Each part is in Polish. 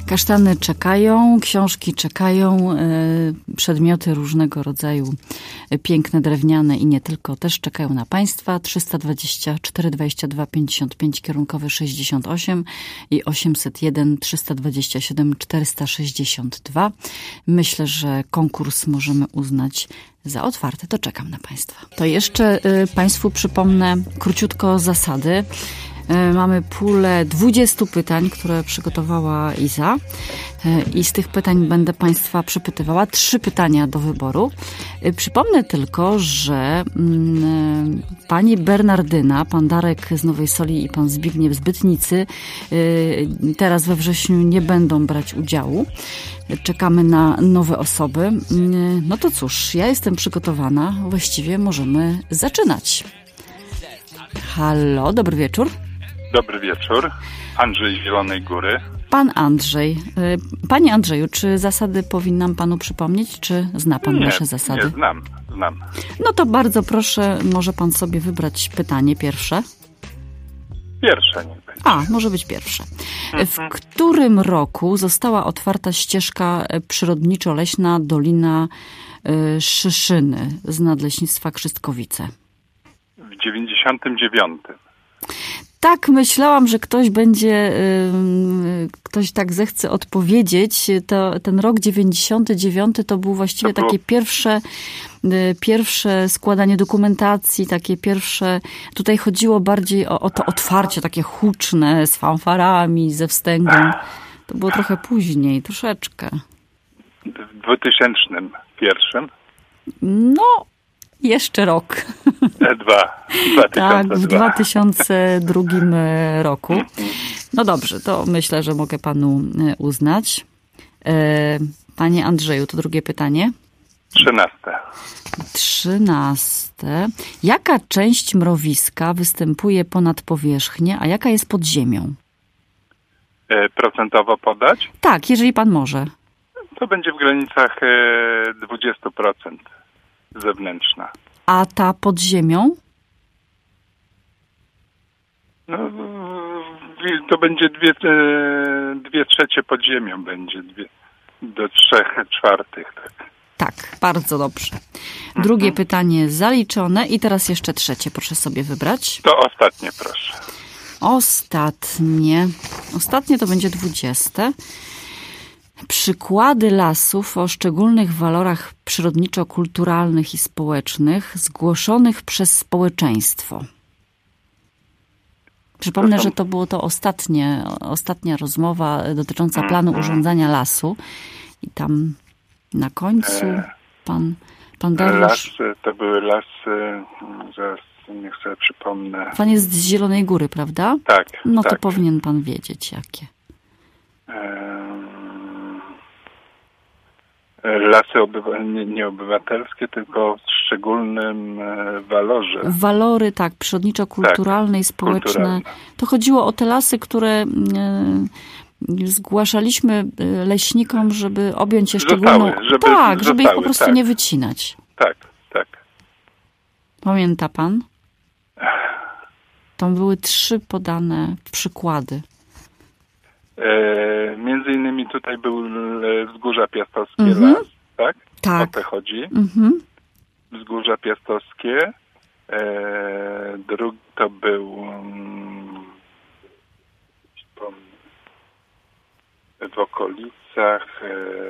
Kasztany czekają, książki czekają, przedmioty różnego rodzaju, piękne, drewniane i nie tylko, też czekają na Państwa. 324 22 55, kierunkowy 68 i 801 327 462. Myślę, że konkurs możemy uznać za otwarty. To czekam na Państwa. To jeszcze Państwu przypomnę króciutko zasady. Mamy pulę 20 pytań, które przygotowała Iza i z tych pytań będę Państwa przepytywała. 3 pytania do wyboru. Przypomnę tylko, że pani Bernardyna, pan Darek z Nowej Soli i pan Zbigniew z Bytnicy teraz we wrześniu nie będą brać udziału. Czekamy na nowe osoby. No to cóż, ja jestem przygotowana. Właściwie możemy zaczynać. Halo, dobry wieczór. Dobry wieczór. Andrzej z Zielonej Góry. Pan Andrzej. Panie Andrzeju, czy zasady powinnam panu przypomnieć, czy zna pan nasze zasady? Nie, znam. No to bardzo proszę, może pan sobie wybrać pytanie pierwsze. Pierwsze nie będzie. Może być pierwsze. W którym roku została otwarta ścieżka przyrodniczo-leśna Dolina Szyszyny z Nadleśnictwa Krzystkowice? W 99. Tak, myślałam, że ktoś tak zechce odpowiedzieć. Ten rok 99 to był właściwie takie pierwsze składanie dokumentacji, takie pierwsze, tutaj chodziło bardziej o to otwarcie, takie huczne, z fanfarami, ze wstęgą. To było trochę później, troszeczkę. W 2001? No, jeszcze rok. 2002. Tak, w 2002 roku. No dobrze, to myślę, że mogę panu uznać. Panie Andrzeju, to drugie pytanie. 13. Jaka część mrowiska występuje ponad powierzchnię, a jaka jest pod ziemią? Procentowo podać? Tak, jeżeli pan może. To będzie w granicach 20% zewnętrzna. A ta pod ziemią? No, to będzie 2/3 pod ziemią będzie, do 3/4. Tak, bardzo dobrze. Drugie pytanie zaliczone i teraz jeszcze trzecie, proszę sobie wybrać. To ostatnie, proszę. Ostatnie to będzie 20. Przykłady lasów o szczególnych walorach przyrodniczo-kulturalnych i społecznych zgłoszonych przez społeczeństwo. Przypomnę, że to było to ostatnia rozmowa dotycząca planu urządzania lasu. I tam na końcu pan Dariusz... To były lasy, zaraz niech sobie przypomnę. Pan jest z Zielonej Góry, prawda? Tak. No tak. To powinien pan wiedzieć, jakie. Lasy nie obywatelskie, tylko w szczególnym walorze. Walory, tak, przyrodniczo-kulturalne i społeczne. Kulturalne. To chodziło o te lasy, które zgłaszaliśmy leśnikom, żeby objąć je szczególną... żeby ich po prostu nie wycinać. Tak. Pamięta pan? Tam były 3 podane przykłady. Między innymi tutaj był Wzgórza Piastowskie las, tak? Tak. O to chodzi. Wzgórza Piastowskie. Drugi to był w okolicach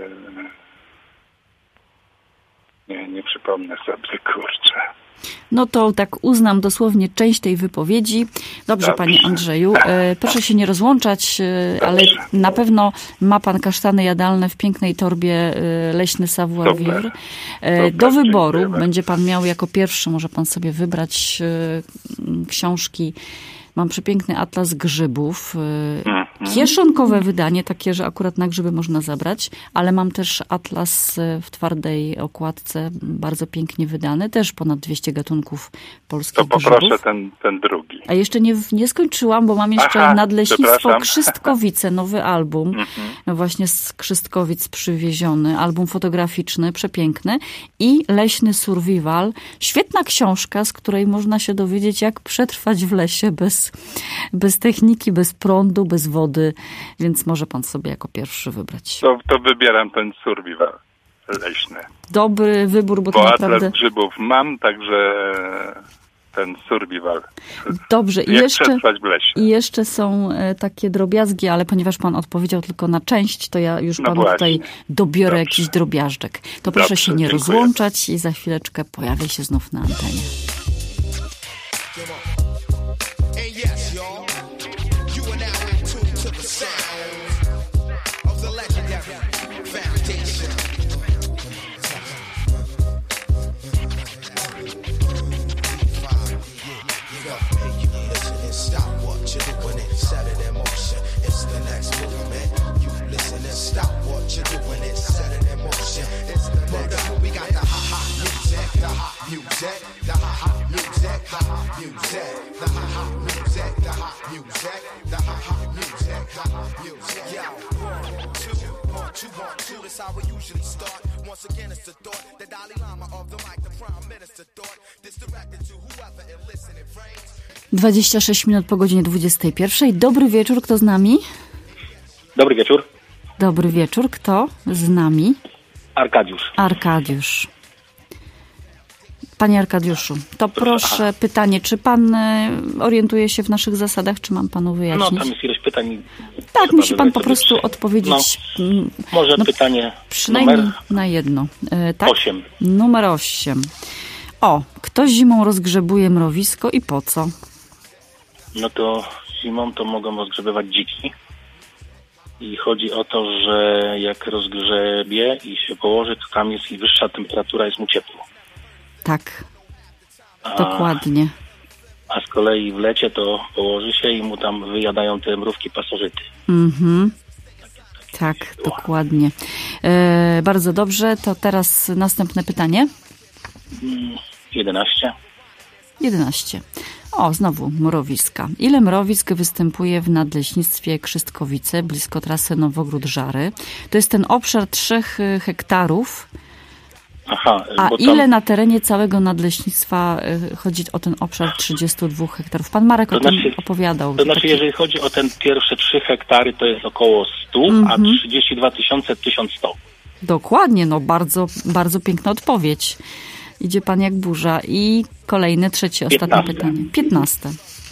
nie przypomnę sobie, kurczę. No to tak uznam dosłownie część tej wypowiedzi. Dobrze. Panie Andrzeju, proszę się nie rozłączać, ale na pewno ma pan kasztany jadalne w pięknej torbie leśny savoir-vivre. Do wyboru dziękujemy. Będzie pan miał jako pierwszy, może pan sobie wybrać książki. Mam przepiękny atlas grzybów. Kieszonkowe wydanie, takie, że akurat na grzyby można zabrać, ale mam też atlas w twardej okładce, bardzo pięknie wydany, też ponad 200 gatunków polskich grzybów. To poproszę ten drugi. A jeszcze nie skończyłam, bo mam jeszcze Nadleśnictwo Krzystkowice, nowy album, właśnie z Krzystkowic przywieziony, album fotograficzny, przepiękny i Leśny Survival. Świetna książka, z której można się dowiedzieć, jak przetrwać w lesie bez techniki, bez prądu, bez wody. wody, więc może pan sobie jako pierwszy wybrać. To wybieram ten survival leśny. Dobry wybór, bo to Bo naprawdę... atlas grzybów mam, także ten survival. Dobrze. Jak przetrwać w lesie. I jeszcze są takie drobiazgi, ale ponieważ pan odpowiedział tylko na część, to ja już panu właśnie. tutaj dobiorę jakiś drobiażdżek. To proszę się nie dziękuję. rozłączać i za chwileczkę pojawię się znów na antenie. That's how we usually start. Once again, it's the thought, the Dalai Lama of the mic, the Prime Minister thought. This directed to whoever and listen it frames. 26 minut po godzinie 21. Dobry wieczór, kto z nami? Dobry wieczór. Dobry wieczór, kto z nami? Arkadiusz. Arkadiusz. Panie Arkadiuszu, to proszę pytanie, czy pan orientuje się w naszych zasadach, czy mam panu wyjaśnić? No, tam jest ileś pytań. Tak, musi pan po prostu odpowiedzieć. Może pytanie przynajmniej numer na jedno. Tak? 8. Numer 8. Kto zimą rozgrzebuje mrowisko i po co? No to zimą to mogą rozgrzebywać dziki. I chodzi o to, że jak rozgrzebie i się położy, to tam jest i wyższa temperatura, jest mu ciepło. Tak, dokładnie. A z kolei w lecie to położy się i mu tam wyjadają te mrówki pasożyty. Mhm. Tak, dokładnie. Bardzo dobrze, to teraz następne pytanie. 11. 11. Znowu mrowiska. Ile mrowisk występuje w Nadleśnictwie Krzystkowice, blisko trasy Nowogród-Żary? To jest ten obszar 3 hektarów. Aha, A bo ile tam, na terenie całego nadleśnictwa chodzi o ten obszar 32 hektarów? Pan Marek o tym opowiadał. To znaczy, jeżeli chodzi o ten pierwsze 3 hektary, to jest około 100, a 32 000 1100. Dokładnie, bardzo, bardzo piękna odpowiedź. Idzie pan jak burza. I kolejne, trzecie, ostatnie 15. pytanie. 15.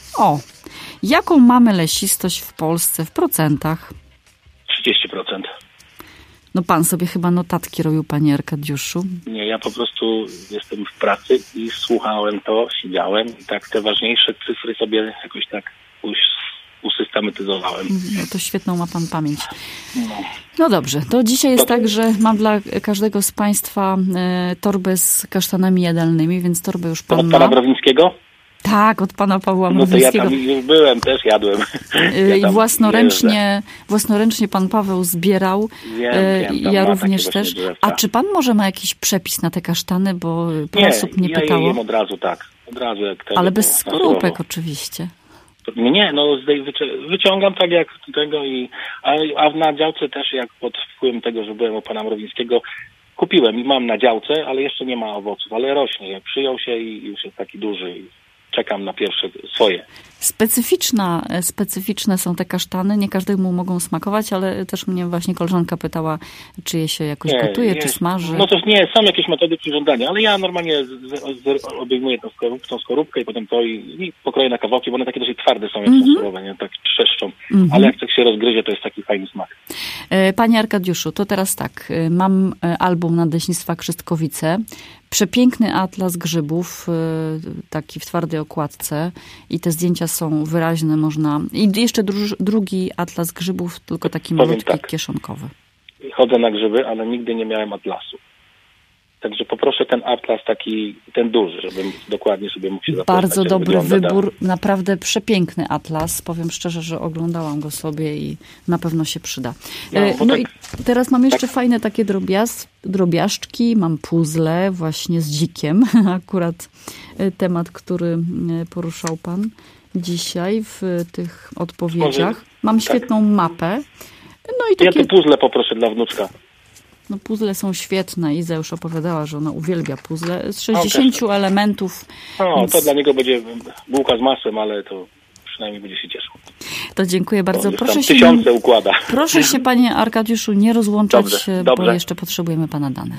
Jaką mamy lesistość w Polsce w procentach? 30%. No pan sobie chyba notatki robił, panie Arkadiuszu. Nie, ja po prostu jestem w pracy i słuchałem to, siedziałem i tak te ważniejsze cyfry sobie jakoś tak usystematyzowałem. No to świetną ma pan pamięć. No dobrze, to dzisiaj jest tak, że mam dla każdego z państwa torbę z kasztanami jadalnymi, więc torbę już pan Od ma. pana Mrowińskiego? Tak, od pana Pawła No to ja Mrowińskiego. tam już byłem, też jadłem. I własnoręcznie pan Paweł zbierał. Wiem, tam ja ma również takie też. drzewca. A czy pan może ma jakiś przepis na te kasztany, bo parę osób mnie ja pytało. je jem od razu, tak. Od razu jak tego. Ale bez skorupek oczywiście. Nie, wyciągam tak jak tego a na działce też jak pod wpływem tego, że byłem u pana Mrowińskiego, kupiłem i mam na działce, ale jeszcze nie ma owoców, ale rośnie. Przyjął się i już jest taki duży i czekam na pierwsze swoje. Specyficzne są te kasztany, nie każdemu mogą smakować, ale też mnie właśnie koleżanka pytała, czy je się jakoś gotuje, czy smaży. No to nie, są jakieś metody przyrządzania, ale ja normalnie obejmuję tą skorupkę i potem to i pokroję na kawałki, bo one takie dosyć twarde są, jak są surowe, nie? Tak trzeszczą. Ale jak tak się rozgryzie, to jest taki fajny smak. Panie Arkadiuszu, to teraz tak, mam album Nadleśnictwa Krzystkowice, przepiękny atlas grzybów, taki w twardej okładce i te zdjęcia są wyraźne, można... I jeszcze drugi atlas grzybów, tylko taki malutki, kieszonkowy. Chodzę na grzyby, ale nigdy nie miałem atlasu. Także poproszę ten atlas taki, ten duży, żebym dokładnie sobie mógł się zapoznać. Bardzo dobry wybór, naprawdę przepiękny atlas. Powiem szczerze, że oglądałam go sobie i na pewno się przyda. No i teraz mam jeszcze fajne takie drobiażdżki, mam puzzle właśnie z dzikiem. Akurat temat, który poruszał pan dzisiaj w tych odpowiedziach. Mam świetną mapę. No i takie... Ja tu puzzle poproszę dla wnuczka. No puzzle są świetne. Iza już opowiadała, że ona uwielbia puzzle. Z 60 elementów. Więc... To dla niego będzie bułka z masłem, ale to przynajmniej będzie się cieszył. To dziękuję bardzo. Proszę się tysiące układa. Proszę się, panie Arkadiuszu, nie rozłączać, Dobrze. bo jeszcze potrzebujemy pana dane.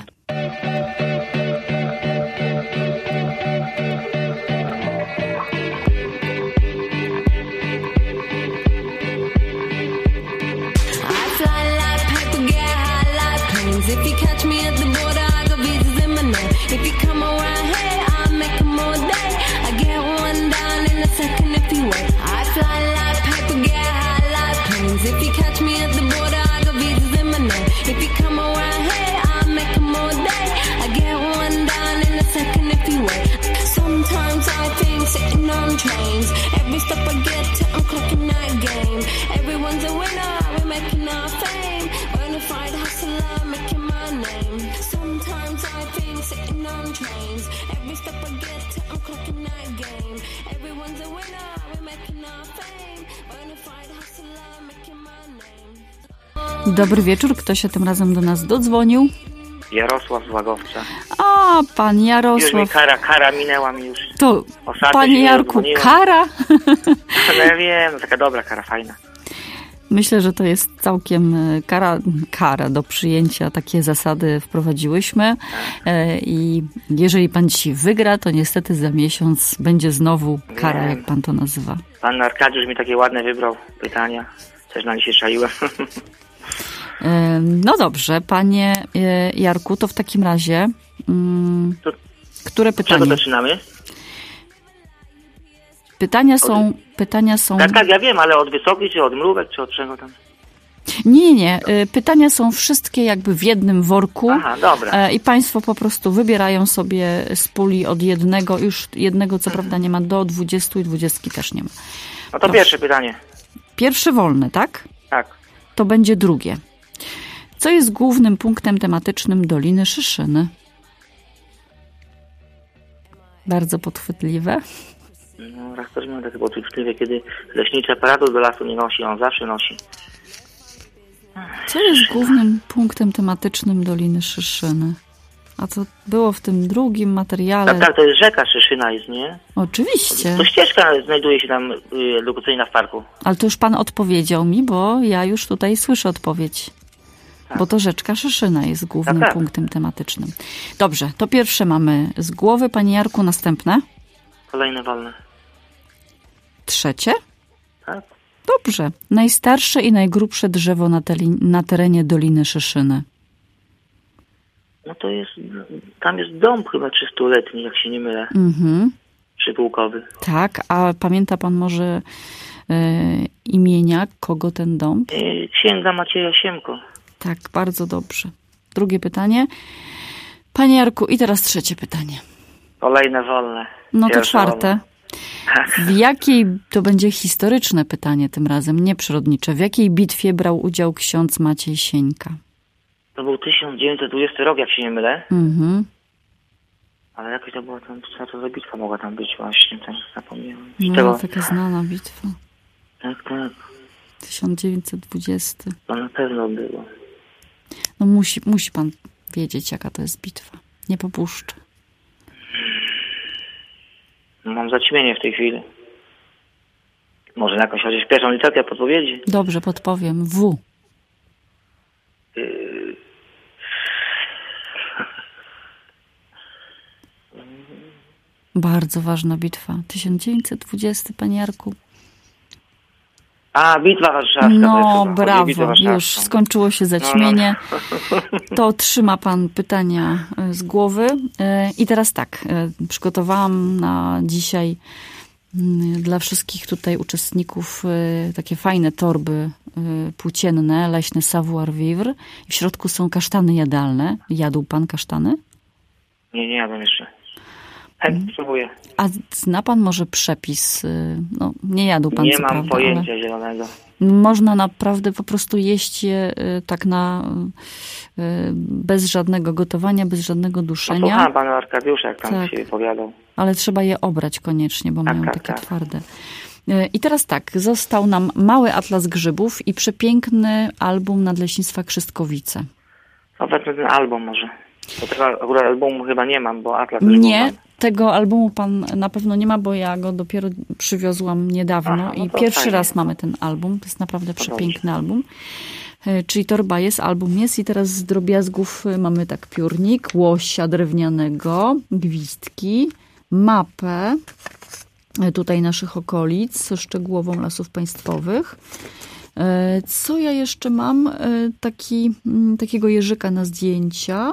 If you catch me at the border, I got visas in my name. If you come around here, I'll make 'em all day. I get one down in a second if you wait. I fly like paper, get high like planes. If you catch me at the border, I got visas in my name. If you come around here, I'll make 'em all day. I get one down in a second if you wait. Sometimes I think sitting on trains. Every step I get to, I'm clocking that game. Everyone's a winner, we're making our fame. Bonafide hustler, making my name. Sometimes I think sitting on trains. Every step I get to, I'm clocking that game. Everyone's a winner, we're making our fame. Bonafide hustler, making my name. Dobry wieczór. Kto się tym razem do nas dodzwonił? Jarosław z Łagowca. A, pan Już mi Jarosław. kara minęła mi już. To, Ostatnio panie się Jarku, dzwoniłem. kara? No ja wiem, no taka dobra kara, fajna. Myślę, że to jest całkiem kara do przyjęcia. Takie zasady wprowadziłyśmy. I jeżeli pan dzisiaj wygra, to niestety za miesiąc będzie znowu kara, Wiem. jak pan to nazywa. Pan Arkadiusz mi takie ładne wybrał pytania. Też na nie się czaiłem. No dobrze, panie Jarku, to w takim razie To które czego pytanie? zaczynamy? Pytania są... Tak, ja wiem, ale od wysokich, czy od mrówek, czy od czego tam? Nie. Pytania są wszystkie jakby w jednym worku. Aha, dobra. I państwo po prostu wybierają sobie z puli od jednego, już jednego co prawda nie ma, do 20 i 20 też nie ma. No to pierwsze pytanie. Pierwsze wolne, tak? Tak. To będzie drugie. Co jest głównym punktem tematycznym Doliny Szyszyny? Bardzo podchwytliwe. No, raz też miałem takie poczucie, kiedy leśniczy aparatu do lasu nie nosi, on zawsze nosi. Co jest głównym punktem tematycznym Doliny Szyszyny? A co było w tym drugim materiale? Tak, to jest rzeka Szyszyna jest, nie? Oczywiście. To ścieżka znajduje się tam edukacyjna w parku. Ale to już pan odpowiedział mi, bo ja już tutaj słyszę odpowiedź. Bo to rzeczka Szyszyna jest głównym Tak. punktem tematycznym. Dobrze, to pierwsze mamy z głowy. Panie Jarku, następne? Kolejne wolne. Trzecie? Tak. Dobrze. Najstarsze i najgrubsze drzewo na terenie Doliny Szyszyny. No to jest, tam jest dąb chyba 300-letni, jak się nie mylę. Mhm. Przypółkowy. Tak, a pamięta pan może imienia, kogo ten dąb? Księga Macieja Siemko. Tak, bardzo dobrze. Drugie pytanie. Panie Jarku, i teraz trzecie pytanie. Kolejne wolne. No to Pierwsze czwarte. wolne. Tak. W jakiej, to będzie historyczne pytanie tym razem, nie przyrodnicze. W jakiej bitwie brał udział ksiądz Maciej Sieńka? To był 1920 rok, jak się nie mylę. Mhm. Ale jakaś to była tam, co to za bitwa mogła tam być właśnie, tak zapomniałem. No, taka znana bitwa. Tak. 1920. To na pewno było. No musi pan wiedzieć, jaka to jest bitwa. Nie popuszczę. Mam zaćmienie w tej chwili. Może na jakąś chociaż pierwszą literkę podpowiedzi? Dobrze, podpowiem. W. Bardzo ważna bitwa. 1920, panie Jarku. A, Bitwa Warszawska. No, to brawo. Bitwa Warszawską. Już skończyło się zaćmienie. To otrzyma pan pytania z głowy. I teraz tak, przygotowałam na dzisiaj dla wszystkich tutaj uczestników takie fajne torby płócienne, leśne savoir vivre. W środku są kasztany jadalne. Jadł pan kasztany? Nie jadłem jeszcze. Spróbuję. A zna pan może przepis? No, nie jadł pan, Nie co mam prawda, pojęcia ale zielonego. można naprawdę po prostu jeść je tak bez żadnego gotowania, bez żadnego duszenia. Słuchałem pana Arkadiusza, jak tam Tak. się wypowiadał. Ale trzeba je obrać koniecznie, bo mają tak, takie tak. twarde. I teraz tak, został nam mały atlas grzybów i przepiękny album Nadleśnictwa Krzystkowice. No wezmę ten album może. Bo tego akurat albumu chyba nie mam, bo Atlas Nie, tego albumu pan na pewno nie ma, bo ja go dopiero przywiozłam niedawno i pierwszy fajnie. raz mamy ten album. To jest naprawdę przepiękny album. Czyli torba jest, album jest i teraz z drobiazgów mamy tak piórnik, łosia drewnianego, gwizdki, mapę tutaj naszych okolic, szczegółową Lasów Państwowych. Co ja jeszcze mam? Takiego jeżyka na zdjęcia.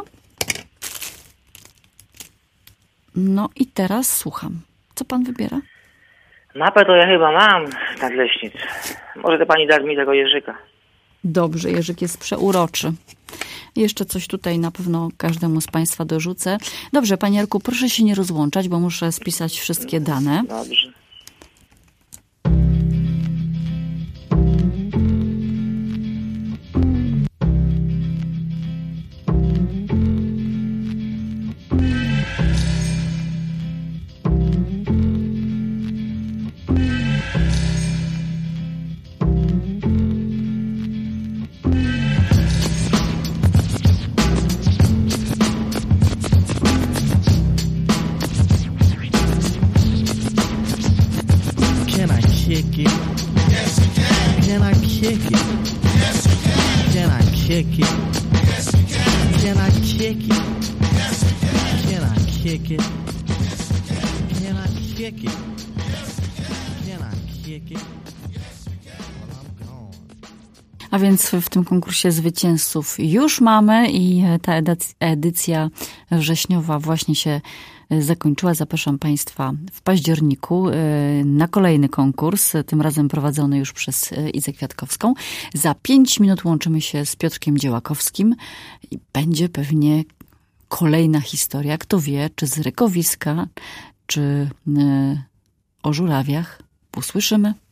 No i teraz słucham. Co pan wybiera? Mapę to ja chyba mam nadleśnic. Może to pani da mi tego jeżyka. Dobrze, jeżyk jest przeuroczy. Jeszcze coś tutaj na pewno każdemu z państwa dorzucę. Dobrze, panie Jarku, proszę się nie rozłączać, bo muszę spisać wszystkie dane. Dobrze. kick it? Yes, you can. Can I kick it? Yes, you can. Can I kick it? Yes, you can. Can I kick it? Yes, you can. Can I kick it? Yes, you can. Can I kick it? Yes, you can. Can I kick it? Yes, you can. Well, I'm gone. A więc w tym konkursie zwycięzców już mamy i ta edycja wrześniowa właśnie się zakończyła. Zapraszam Państwa w październiku na kolejny konkurs, tym razem prowadzony już przez Izę Kwiatkowską. Za 5 minut łączymy się z Piotrkiem Dziełakowskim i będzie pewnie kolejna historia. Kto wie, czy z Rykowiska, czy o żurawiach. Usłyszymy.